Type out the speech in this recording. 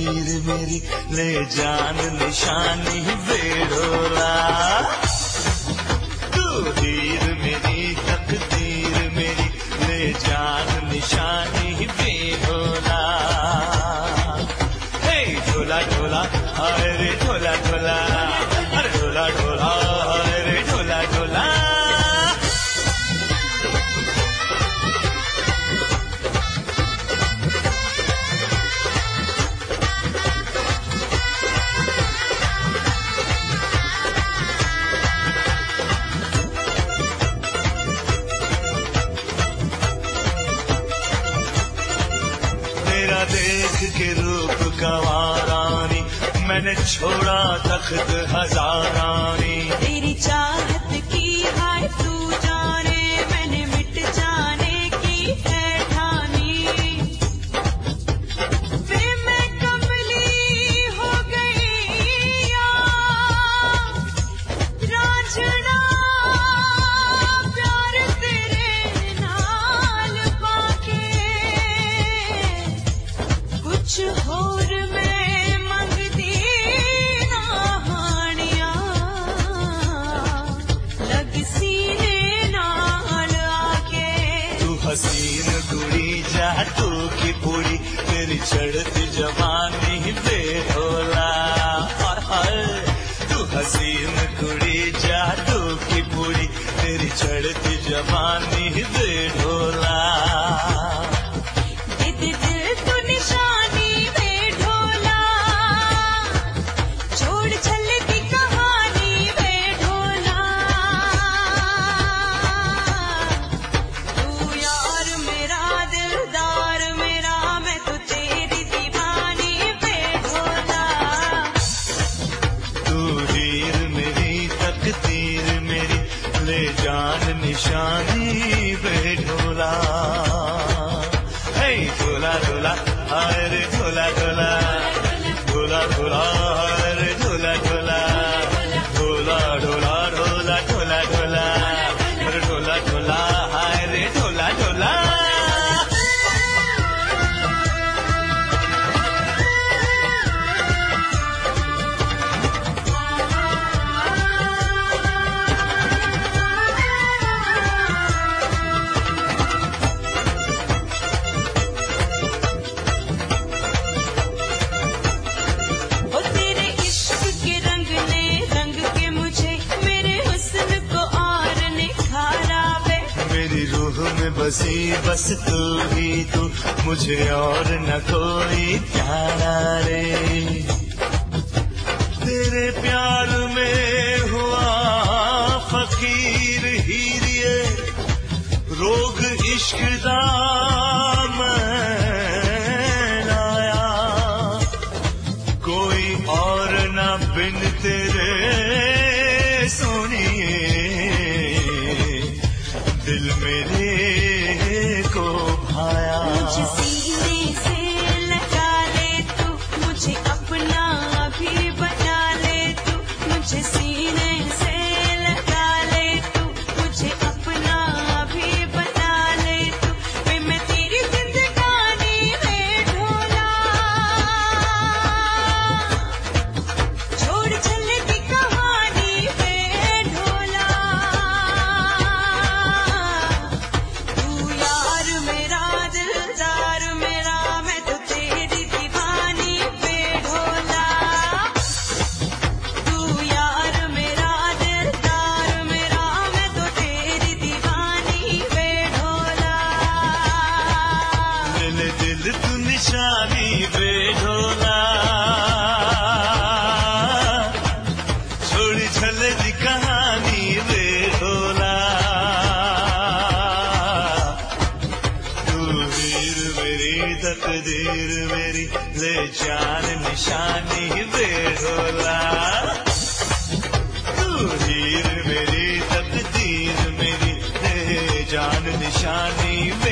तकदीर मेरी ले जान निशानी बेढोला। तू हीर मेरी तकदीर मेरी ले जान निशानी बेढोला। हे ढोला ढोला हाय रे ढोला ढोला, अरे ढोला ढोला हाय रे ढोला ढोला। देख के रूप गंवारानी मैंने छोड़ा तख्त हजारानी। तेरी चाहत की हाय तू जाने मैंने मिट जाने की है ठानी। वे मैं कमली हो गई यार रांझना प्यार तेरे नाल पाके। कुछ होर मैं मंगदी ना हानिया लग सीने नाल आके। तू हसीन कुड़ी जा तू की पूरी तेरी चढ़ती जवानी बेढोला। तू हसीन कुड़ी जा तू की पूरी तेरी चढ़ती जवानी बेढोला। जान निशानी बेढोला। हे ढोला ढोला हाय रे ढोला ढोला, ढोला ढोला हाय रे ढोला ढोला, ढोला ढोला ढोला ढोला ढोला, अरे ढोला ढोला हाय रे ढोला ढोला। रूह में बसी बस तू ही तू मुझे और न कोई प्यारा रे। तेरे प्यार में हुआ फकीर हीरिए रोग इश्क दा मैं लाया। कोई और न बिन तेरे सोनिए दिल मेरे को भाया। मुझे सीने से लगा ले तू मुझे अपना भी बना ले तू। मुझे सीने से लगा ले तू मुझे अपना भी बना ले तू। वे मैं तेरी जिंदगानी में ढोला छोड़ चले की कहानी में ढोला। तू निशानी बेढोला छोड़ी छले दी कहानी बेढोला। तू हीर मेरी तकदीर मेरी ले जान निशानी बेढोला। तू हीर मेरी तकदीर मेरी ले जान निशानी